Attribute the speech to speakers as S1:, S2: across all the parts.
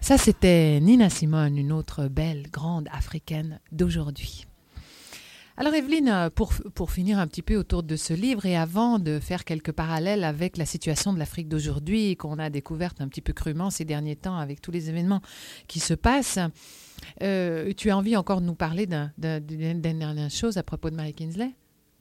S1: Ça, c'était Nina Simone, une autre belle, grande africaine d'aujourd'hui. Alors Evelyne, pour finir un petit peu autour de ce livre et avant de faire quelques parallèles avec la situation de l'Afrique d'aujourd'hui qu'on a découverte un petit peu crûment ces derniers temps avec tous les événements qui se passent, tu as envie encore de nous parler d'une dernière chose à propos de Mary Kingsley?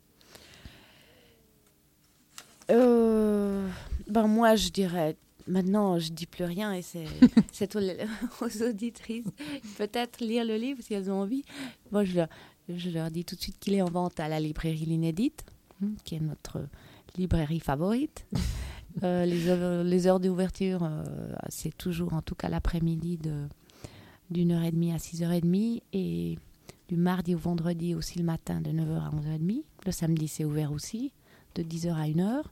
S2: Moi, je dirais... Maintenant, je ne dis plus rien et c'est aux auditrices. Peut-être lire le livre si elles ont envie. Moi, je leur dis tout de suite qu'il est en vente à la librairie L'Inédite, qui est notre librairie favorite. Les heures d'ouverture, c'est toujours, en tout cas l'après-midi, d'une heure et demie à 6h30. Et du mardi au vendredi aussi le matin, de 9h à 11h30. Le samedi, c'est ouvert aussi, de 10h à 1h.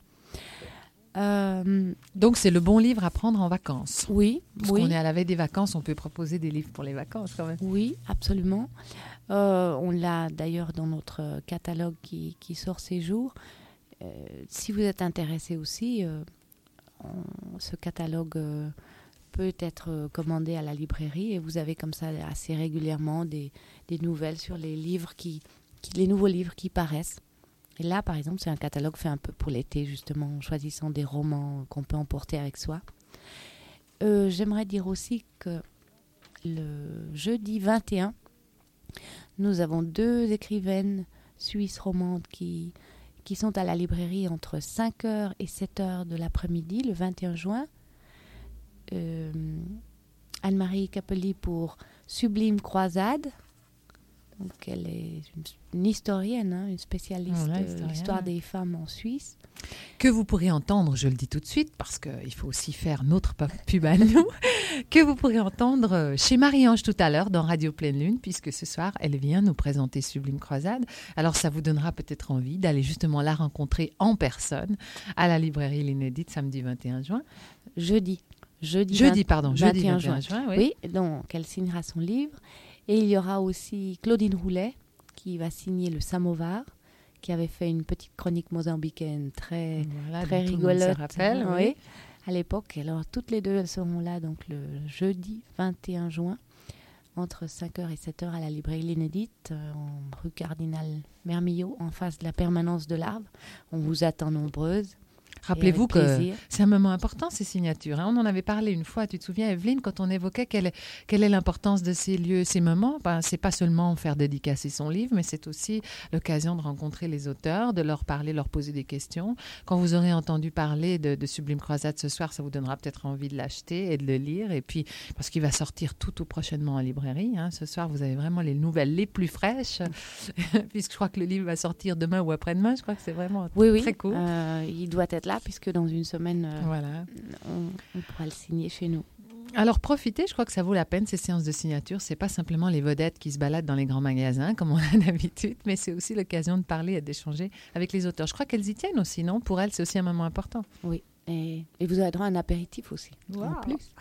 S1: Donc, c'est le bon livre à prendre en vacances.
S2: Oui.
S1: Parce qu'on est à la veille des vacances, on peut proposer des livres pour les vacances quand même.
S2: Oui, absolument. On l'a d'ailleurs dans notre catalogue qui sort ces jours. Si vous êtes intéressé aussi, ce catalogue peut être commandé à la librairie et vous avez comme ça assez régulièrement des nouvelles sur les livres les nouveaux livres qui paraissent. Et là, par exemple, c'est un catalogue fait un peu pour l'été, justement, en choisissant des romans qu'on peut emporter avec soi. J'aimerais dire aussi que le jeudi 21, nous avons 2 écrivaines suisses romandes qui sont à la librairie entre 5h et 7h de l'après-midi, le 21 juin. Anne-Marie Capelli pour Sublime Croisade. Donc elle est une historienne, une spécialiste de l'histoire des femmes en Suisse.
S1: Que vous pourrez entendre, je le dis tout de suite, parce qu'il faut aussi faire notre pub à nous, que vous pourrez entendre chez Marie-Ange tout à l'heure dans Radio Pleine Lune, puisque ce soir, elle vient nous présenter Sublime Croisade. Alors ça vous donnera peut-être envie d'aller justement la rencontrer en personne à la librairie L'Inédite, samedi 21 juin.
S2: Jeudi
S1: 21 juin.
S2: Oui, donc elle signera son livre. Et il y aura aussi Claudine Roulet qui va signer le Samovar, qui avait fait une petite chronique mozambicaine très rigolote. Oui, à l'époque. Alors toutes les deux, elles seront là donc le jeudi 21 juin, entre 5h et 7h à la librairie L'Inédite, en rue Cardinal Mermillot, en face de la permanence de l'Arbre. On vous attend nombreuses.
S1: Rappelez-vous que c'est un moment important, ces signatures. On en avait parlé une fois, tu te souviens, Evelyne, quand on évoquait quelle est l'importance de ces lieux, ces moments. C'est pas seulement faire dédicacer son livre, mais c'est aussi l'occasion de rencontrer les auteurs, de leur parler, leur poser des questions. Quand vous aurez entendu parler de Sublime Croisade ce soir, ça vous donnera peut-être envie de l'acheter et de le lire. Et puis, parce qu'il va sortir tout prochainement en librairie. Ce soir, vous avez vraiment les nouvelles les plus fraîches, puisque je crois que le livre va sortir demain ou après-demain. Je crois que c'est vraiment très cool.
S2: Il doit être là, puisque dans une semaine, on pourra le signer chez nous.
S1: Alors profitez, je crois que ça vaut la peine ces séances de signature. C'est pas simplement les vedettes qui se baladent dans les grands magasins comme on a d'habitude, mais c'est aussi l'occasion de parler et d'échanger avec les auteurs. Je crois qu'elles y tiennent aussi, non? Pour elles, c'est aussi un moment important.
S2: Oui, et vous avez droit à un apéritif aussi, en plus.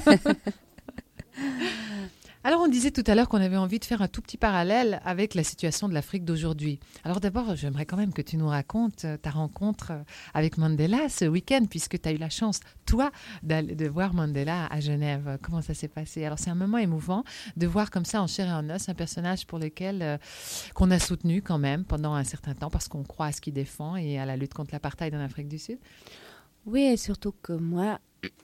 S1: Alors, on disait tout à l'heure qu'on avait envie de faire un tout petit parallèle avec la situation de l'Afrique d'aujourd'hui. Alors d'abord, j'aimerais quand même que tu nous racontes ta rencontre avec Mandela ce week-end, puisque tu as eu la chance, toi, de voir Mandela à Genève. Comment ça s'est passé? Alors, c'est un moment émouvant de voir comme ça, en chair et en os, un personnage pour lequel qu'on a soutenu quand même pendant un certain temps, parce qu'on croit à ce qu'il défend et à la lutte contre l'apartheid en Afrique du Sud.
S2: Oui, et surtout que moi,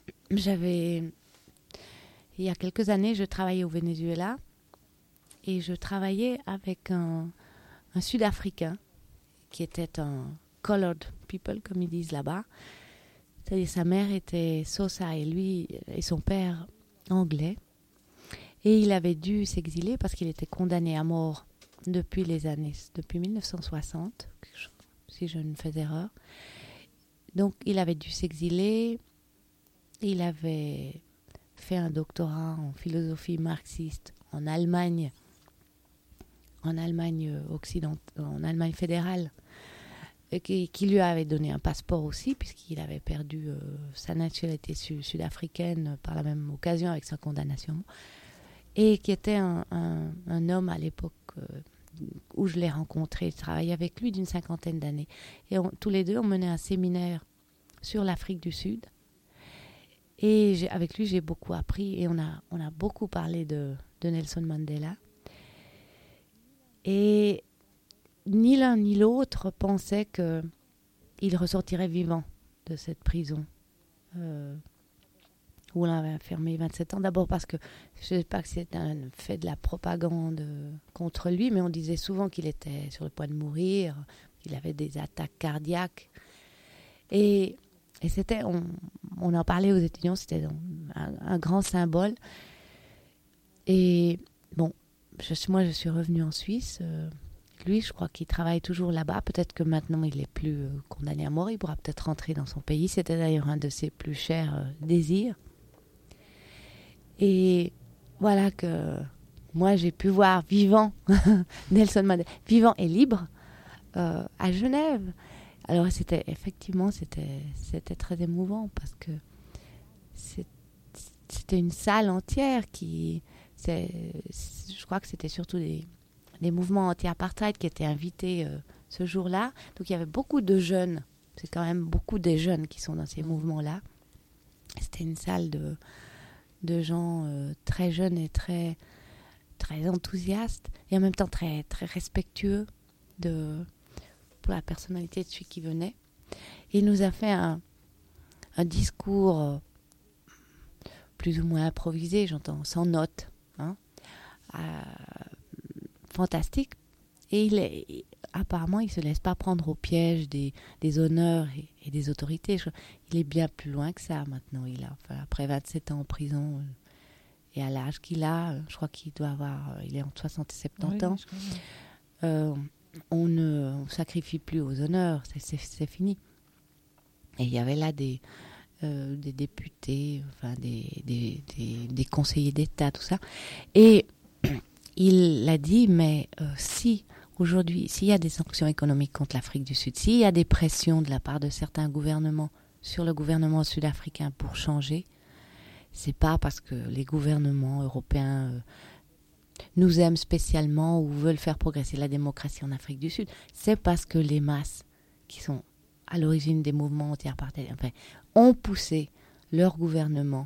S2: il y a quelques années, je travaillais au Venezuela et je travaillais avec un Sud-Africain qui était un colored people, comme ils disent là-bas. C'est-à-dire sa mère était Sosa et lui et son père anglais. Et il avait dû s'exiler parce qu'il était condamné à mort depuis 1960, si je ne fais erreur. Donc il avait dû s'exiler. Il avait fait un doctorat en philosophie marxiste en Allemagne fédérale, et qui lui avait donné un passeport aussi, puisqu'il avait perdu sa nationalité sud-africaine par la même occasion avec sa condamnation, et qui était un homme à l'époque où je l'ai rencontré, je travaillais avec lui d'une 50aine d'années. Et tous les deux, on menait un séminaire sur l'Afrique du Sud. Et avec lui, j'ai beaucoup appris et on a beaucoup parlé de Nelson Mandela. Et ni l'un ni l'autre pensaient qu'il ressortirait vivant de cette prison où on l'avait enfermé 27 ans. D'abord parce que, je ne sais pas que c'est un fait de la propagande contre lui, mais on disait souvent qu'il était sur le point de mourir, qu'il avait des attaques cardiaques. Et c'était, on en parlait aux étudiants, c'était un grand symbole. Et bon, moi je suis revenue en Suisse. Lui, je crois qu'il travaille toujours là-bas. Peut-être que maintenant il n'est plus condamné à mort. Il pourra peut-être rentrer dans son pays. C'était d'ailleurs un de ses plus chers désirs. Et voilà que moi j'ai pu voir vivant Nelson Mandela, vivant et libre à Genève. Alors c'était très émouvant parce que c'était une salle entière je crois que c'était surtout des mouvements anti-apartheid qui étaient invités ce jour-là. Donc il y avait beaucoup de jeunes, c'est quand même beaucoup des jeunes qui sont dans ces mouvements-là. C'était une salle de gens très jeunes et très, très enthousiastes et en même temps très, très respectueux pour la personnalité de celui qui venait. Et il nous a fait un discours plus ou moins improvisé, j'entends, sans notes, fantastique. Et apparemment, il ne se laisse pas prendre au piège des honneurs et des autorités. Il est bien plus loin que ça maintenant. Après 27 ans en prison, et à l'âge qu'il a, je crois qu'il il est entre 60 et 70 ans. On ne sacrifie plus aux honneurs, c'est fini. Et il y avait là des députés, enfin des conseillers d'État, tout ça. Et il a dit, mais si aujourd'hui, s'il y a des sanctions économiques contre l'Afrique du Sud, s'il y a des pressions de la part de certains gouvernements sur le gouvernement sud-africain pour changer, c'est pas parce que les gouvernements européens nous aiment spécialement ou veulent faire progresser la démocratie en Afrique du Sud, c'est parce que les masses qui sont à l'origine des mouvements anti-apartheid ont poussé leur gouvernement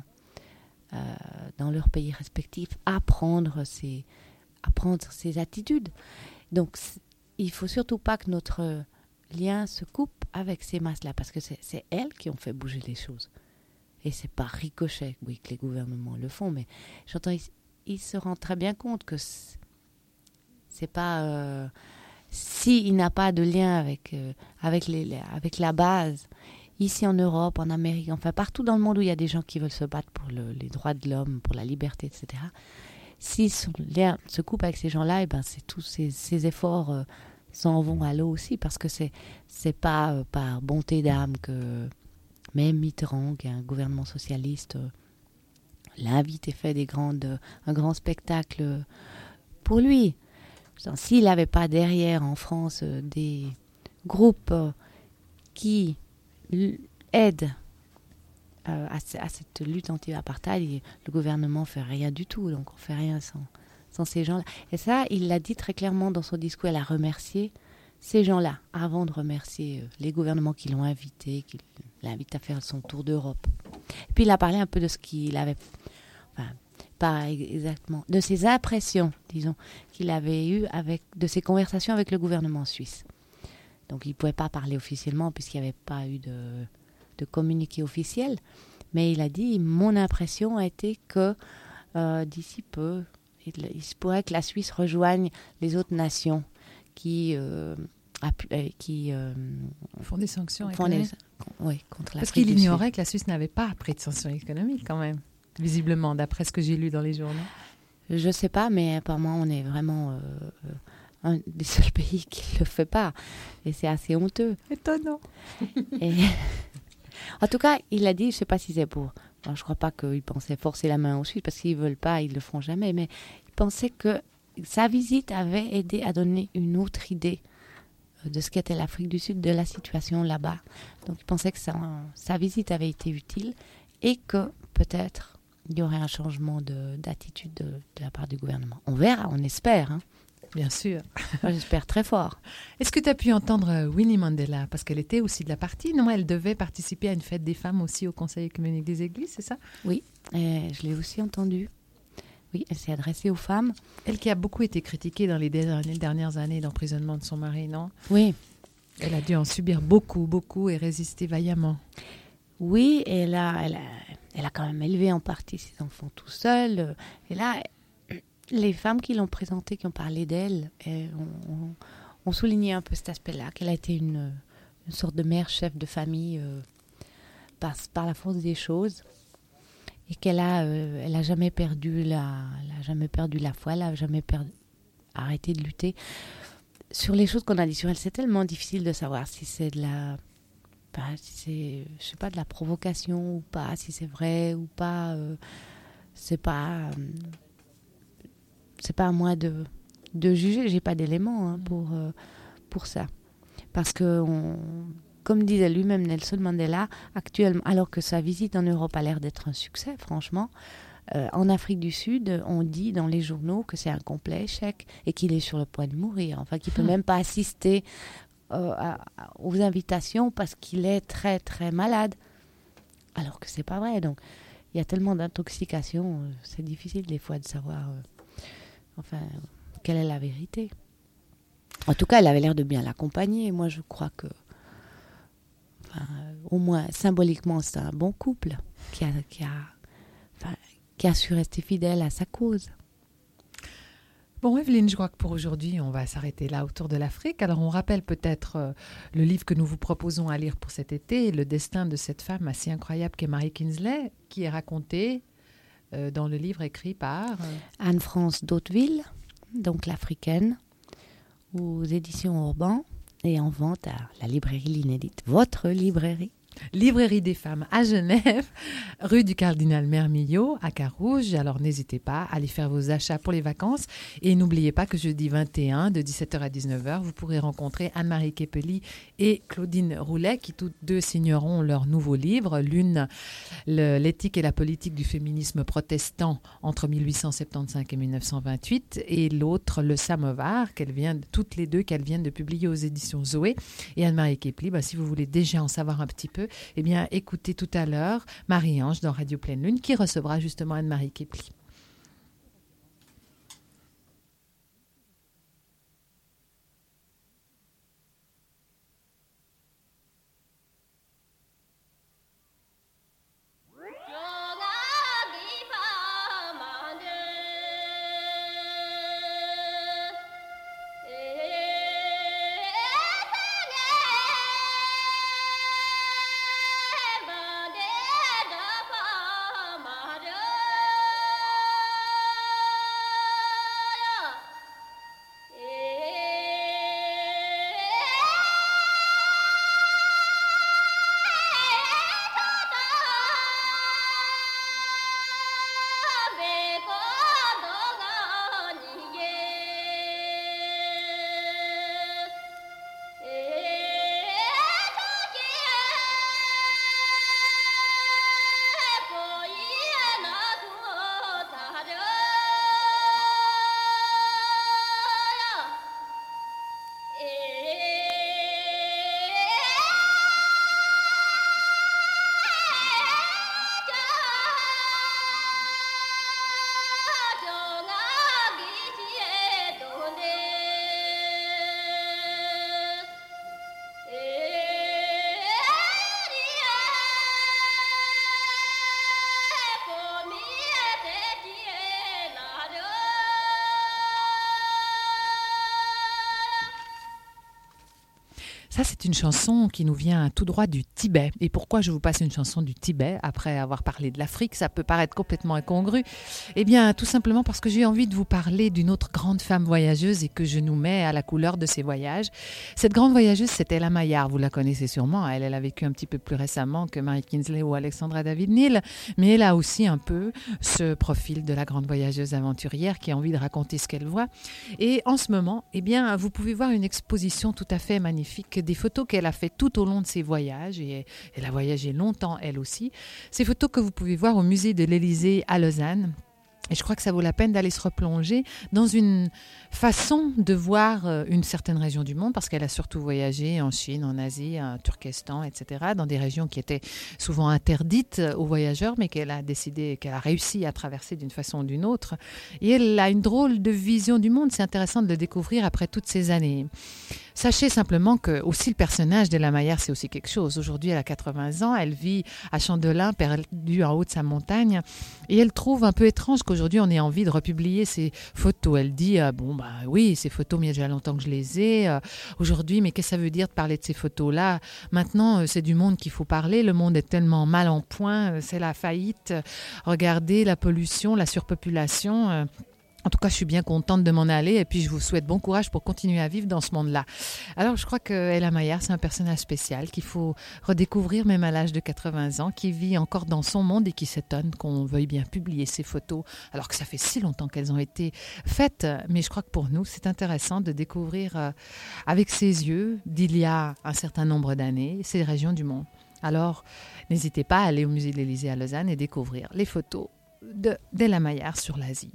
S2: dans leurs pays respectifs à prendre ces attitudes. Donc il ne faut surtout pas que notre lien se coupe avec ces masses-là, parce que c'est elles qui ont fait bouger les choses. Et c'est par ricochet, oui, que les gouvernements le font, mais j'entends, ils se rendent très bien compte que c'est pas... s'il n'a pas de lien avec la base, ici en Europe, en Amérique, enfin partout dans le monde où il y a des gens qui veulent se battre pour les droits de l'homme, pour la liberté, etc., si son lien se coupe avec ces gens-là, c'est tous ces efforts s'en vont à l'eau aussi, parce que c'est pas par bonté d'âme que même Mitterrand, qui est un gouvernement socialiste, l'a invité, fait un grand spectacle pour lui. S'il n'avait pas derrière en France des groupes qui aident à cette lutte anti-apartheid, le gouvernement ne fait rien du tout. Donc on ne fait rien sans ces gens-là. Et ça, il l'a dit très clairement dans son discours. Elle a remercié ces gens-là avant de remercier les gouvernements qui l'ont invité, qui l'invitent à faire son tour d'Europe. Et puis il a parlé un peu de ce qu'il avait... pas exactement, de ses impressions, disons, qu'il avait eues de ses conversations avec le gouvernement suisse. Donc il ne pouvait pas parler officiellement puisqu'il n'y avait pas eu de communiqué officiel, mais il a dit, mon impression a été que d'ici peu, il se pourrait que la Suisse rejoigne les autres nations qui
S1: font des sanctions
S2: économiques. Oui,
S1: Parce
S2: contre l'Afrique
S1: qu'il
S2: du
S1: ignorait
S2: Sud.
S1: que la Suisse n'avait pas pris de sanctions économiques quand même, visiblement, d'après ce que j'ai lu dans les journaux.
S2: Je ne sais pas, mais apparemment on est vraiment un des seuls pays qui ne le fait pas. Et c'est assez honteux.
S1: Étonnant.
S2: Et... En tout cas, il a dit, je ne sais pas si c'est pour... Bon, je ne crois pas qu'il pensait forcer la main aux Suisses, parce qu'ils ne veulent pas, ils ne le feront jamais, mais il pensait que sa visite avait aidé à donner une autre idée de ce qu'était l'Afrique du Sud, de la situation là-bas. Donc il pensait que sa visite avait été utile et que peut-être il y aurait un changement d'attitude de la part du gouvernement. On verra, on espère. Hein.
S1: Bien sûr.
S2: J'espère très fort.
S1: Est-ce que tu as pu entendre Winnie Mandela? Parce qu'elle était aussi de la partie, non? Elle devait participer à une fête des femmes aussi au Conseil œcuménique des Églises, c'est ça?
S2: Oui, je l'ai aussi entendue. Oui, elle s'est adressée aux femmes.
S1: Elle qui a beaucoup été critiquée dans les dernières années d'emprisonnement de son mari, non?
S2: Oui.
S1: Elle a dû en subir beaucoup et résister vaillamment.
S2: Oui, et là, elle a quand même élevé en partie ses enfants tout seul. Et là, les femmes qui l'ont présentée, qui ont parlé d'elle, ont souligné un peu cet aspect-là, qu'elle a été une sorte de mère chef de famille par la force des choses. Et qu'elle a jamais perdu la foi, elle a jamais arrêté de lutter. Sur les choses qu'on a dit sur elle, c'est tellement difficile de savoir si c'est de la provocation ou pas, si c'est vrai ou pas. C'est pas à moi de juger. J'ai pas d'éléments pour ça, parce que comme disait lui-même Nelson Mandela, actuellement, alors que sa visite en Europe a l'air d'être un succès, franchement, en Afrique du Sud, on dit dans les journaux que c'est un complet échec et qu'il est sur le point de mourir. Enfin, qu'il ne peut même pas assister aux invitations parce qu'il est très, très malade. Alors que ce n'est pas vrai. Donc, il y a tellement d'intoxication, c'est difficile des fois de savoir quelle est la vérité. En tout cas, elle avait l'air de bien l'accompagner. Moi, je crois que au moins symboliquement, c'est un bon couple qui a su rester fidèle à sa cause.
S1: Bon, Evelyne, je crois que pour aujourd'hui, on va s'arrêter là autour de l'Afrique. Alors, on rappelle peut-être le livre que nous vous proposons à lire pour cet été, le destin de cette femme assez incroyable qu'est Marie Kinsley, qui est racontée dans le livre écrit par
S2: Anne-France d'Hauteville, donc l'Africaine, aux éditions Urban. Et en vente à la librairie L'Inédite, votre librairie.
S1: Librairie des femmes à Genève, rue du Cardinal Mermillod à Carouge. Alors n'hésitez pas à aller faire vos achats pour les vacances. Et n'oubliez pas que jeudi 21, de 17h à 19h, vous pourrez rencontrer Anne-Marie Kepeli et Claudine Roulet, qui toutes deux signeront leur nouveau livre. L'une, l'éthique et la politique du féminisme protestant entre 1875 et 1928. Et l'autre, le samovar, toutes les deux qu'elles viennent de publier aux éditions Zoé. Et Anne-Marie Kepeli, si vous voulez déjà en savoir un petit peu, eh bien, écoutez tout à l'heure Marie-Ange dans Radio Pleine Lune qui recevra justement Anne-Marie Kepeli. Ça, c'est une chanson qui nous vient tout droit du Tibet. Et pourquoi je vous passe une chanson du Tibet après avoir parlé de l'Afrique? Ça peut paraître complètement incongru. Eh bien, tout simplement parce que j'ai envie de vous parler d'une autre grande femme voyageuse et que je nous mets à la couleur de ses voyages. Cette grande voyageuse, c'est Ella Maillard. Vous la connaissez sûrement. Elle a vécu un petit peu plus récemment que Marie Kinsley ou Alexandra David-Néel. Mais elle a aussi un peu ce profil de la grande voyageuse aventurière qui a envie de raconter ce qu'elle voit. Et en ce moment, eh bien, vous pouvez voir une exposition tout à fait magnifique des photos qu'elle a fait tout au long de ses voyages, et elle a voyagé longtemps elle aussi. Ces photos que vous pouvez voir au musée de l'Élysée à Lausanne. Et je crois que ça vaut la peine d'aller se replonger dans une façon de voir une certaine région du monde, parce qu'elle a surtout voyagé en Chine, en Asie, en Turkestan, etc., dans des régions qui étaient souvent interdites aux voyageurs, mais qu'elle a réussi à traverser d'une façon ou d'une autre. Et elle a une drôle de vision du monde. C'est intéressant de le découvrir après toutes ces années. Sachez simplement que aussi le personnage d'Ella Mayer, c'est aussi quelque chose. Aujourd'hui, elle a 80 ans, elle vit à Chandelin, perdue en haut de sa montagne, et elle trouve un peu étrange qu'aujourd'hui on ait envie de republier ses photos. Elle dit oui, ces photos, mais il y a déjà longtemps que je les ai. Aujourd'hui, mais qu'est-ce que ça veut dire de parler de ces photos-là? Maintenant, c'est du monde qu'il faut parler. Le monde est tellement mal en point, c'est la faillite. Regardez la pollution, la surpopulation. En tout cas, je suis bien contente de m'en aller et puis je vous souhaite bon courage pour continuer à vivre dans ce monde-là. Alors, je crois que Ella Mayer, c'est un personnage spécial qu'il faut redécouvrir même à l'âge de 80 ans, qui vit encore dans son monde et qui s'étonne qu'on veuille bien publier ses photos, alors que ça fait si longtemps qu'elles ont été faites. Mais je crois que pour nous, c'est intéressant de découvrir avec ses yeux, d'il y a un certain nombre d'années, ces régions du monde. Alors, n'hésitez pas à aller au musée de l'Élysée à Lausanne et découvrir les photos d'Ella Mayer sur l'Asie.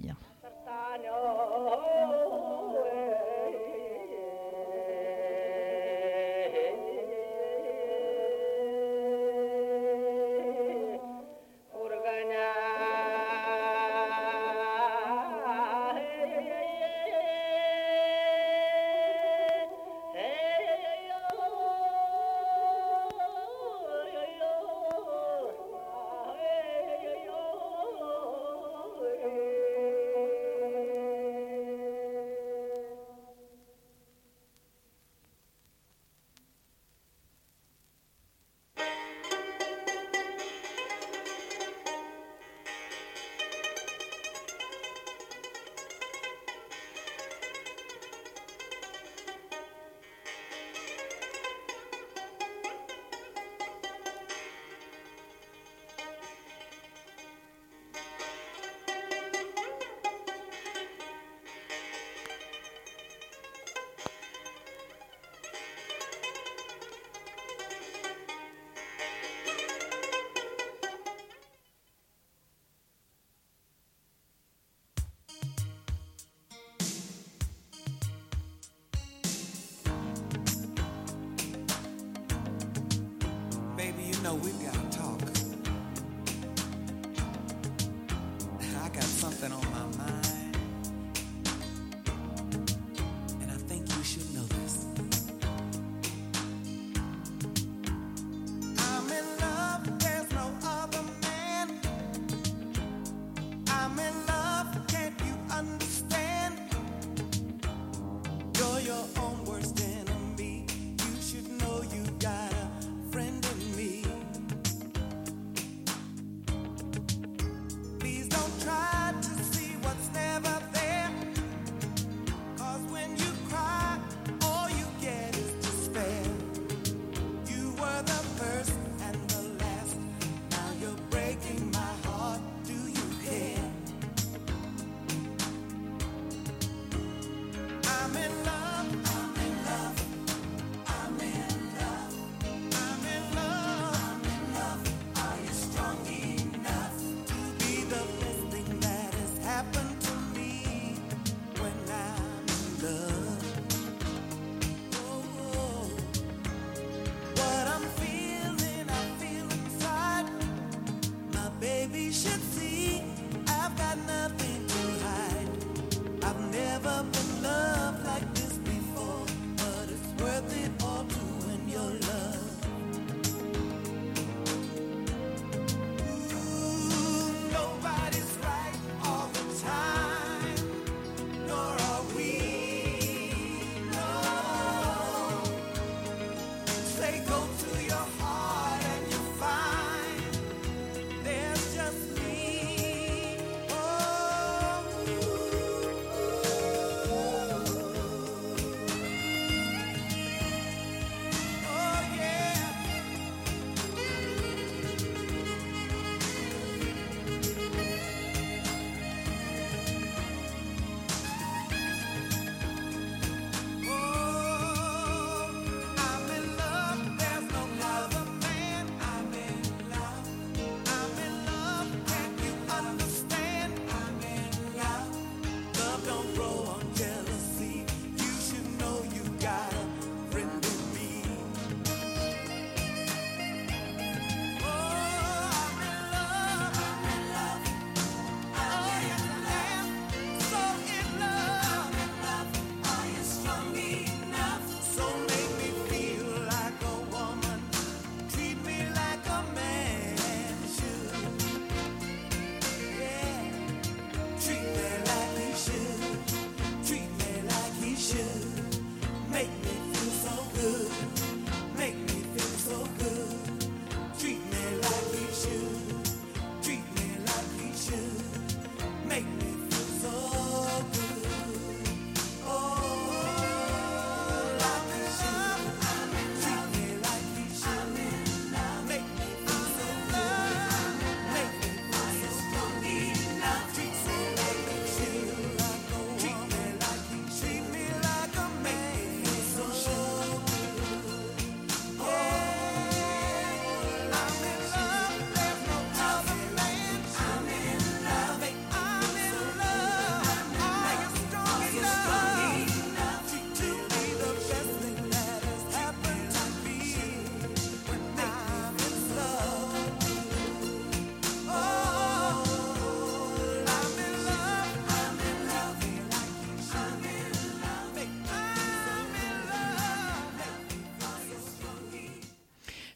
S3: know we've got to talk. I got something on my mind, and I think you should know this. I'm in love, there's no other man. I'm in love, can't you understand? You're your own worst enemy. You should know you got a friend in me. Please don't try to see what's never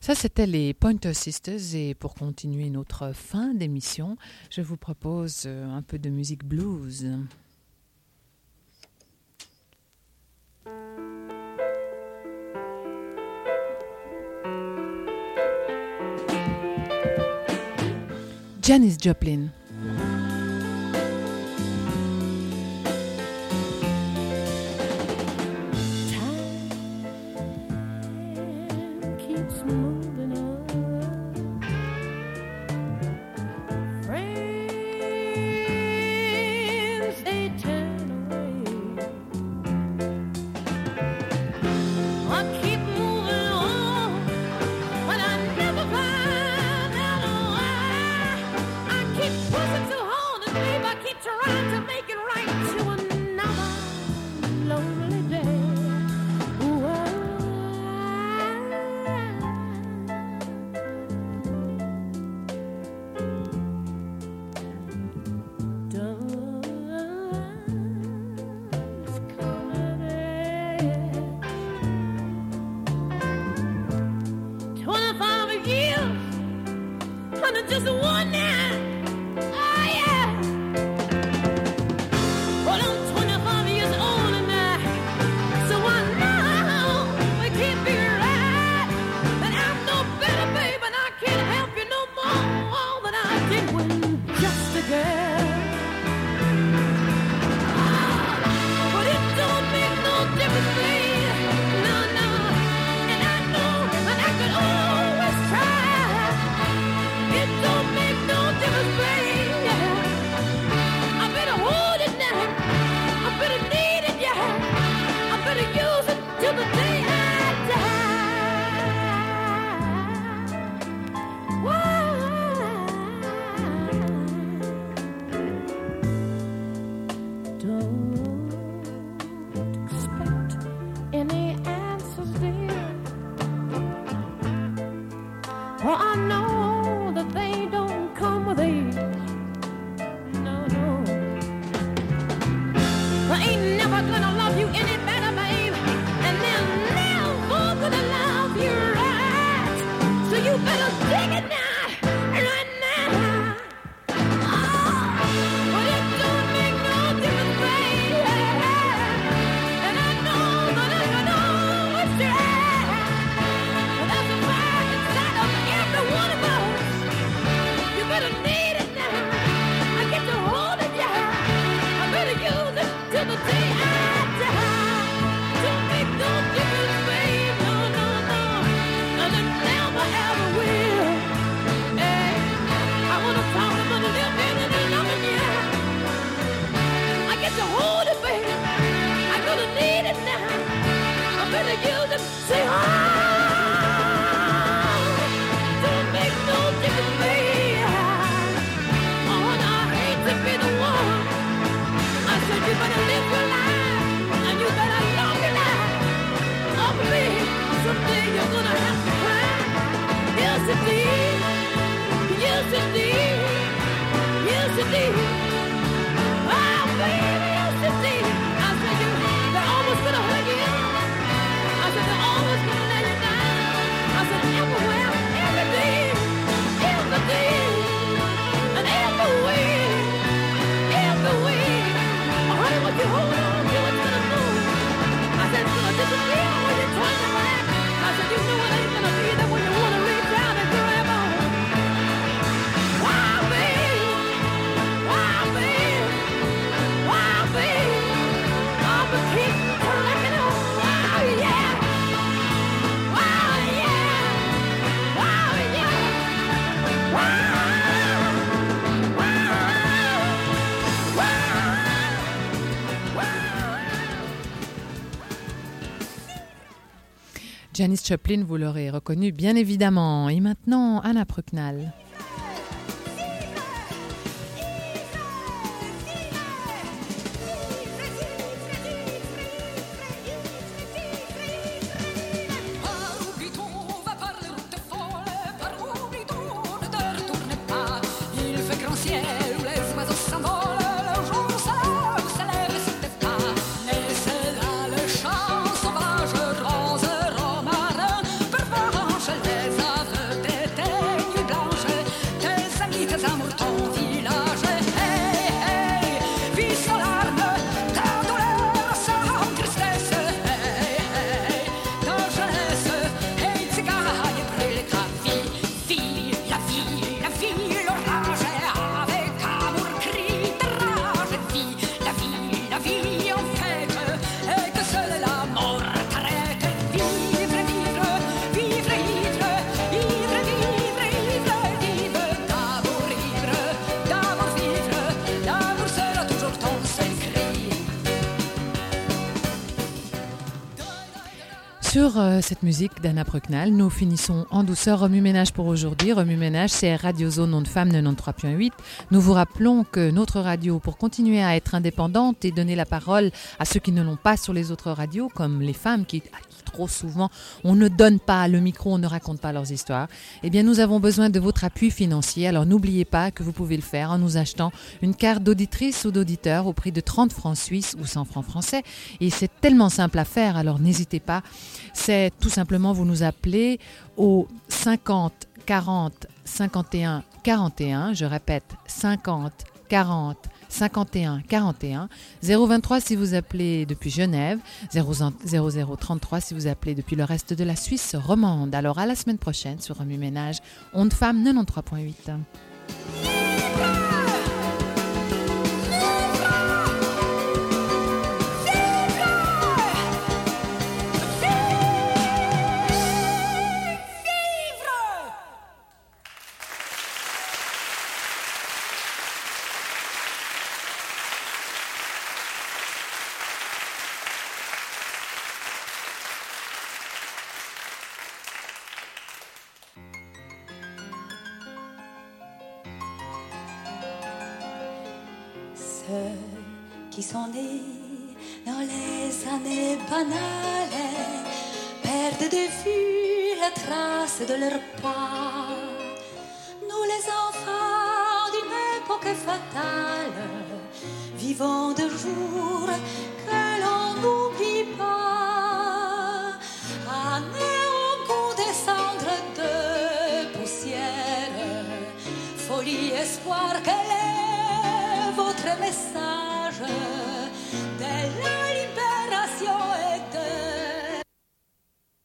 S1: Ça, c'était les Pointer Sisters. Et pour continuer notre fin d'émission, je vous propose un peu de musique blues. Janis Joplin. Janis Joplin, vous l'aurez reconnu bien évidemment. Et maintenant, Anna Prucknall.
S4: Les
S1: Sur cette musique d'Anna Brucknal, nous finissons en douceur Remue Ménage pour aujourd'hui. Remue Ménage, c'est Radio Zone Onde Femmes 93.8. Nous vous rappelons que notre radio, pour continuer à être indépendante et donner la parole à ceux qui ne l'ont pas sur les autres radios, comme les femmes qui trop souvent, on ne donne pas le micro, on ne raconte pas leurs histoires, eh bien nous avons besoin de votre appui financier. Alors n'oubliez pas que vous pouvez le faire en nous achetant une carte d'auditrice ou d'auditeur au prix de 30 francs suisses ou 100 francs français. Et c'est tellement simple à faire, alors n'hésitez pas. C'est tout simplement, vous nous appelez au 50 40 51 41, je répète 50 40 51 41, 023 si vous appelez depuis Genève, 0033 si vous appelez depuis le reste de la Suisse romande. Alors à la semaine prochaine sur Remue Ménage, Onde Femmes 93.8.
S4: Qui sont nés dans les années banales perdent de vue la trace de leurs pas. Nous les enfants d'une époque fatale vivons de jours que l'on n'oublie pas. Année au goût des cendres de poussière, folie, espoir que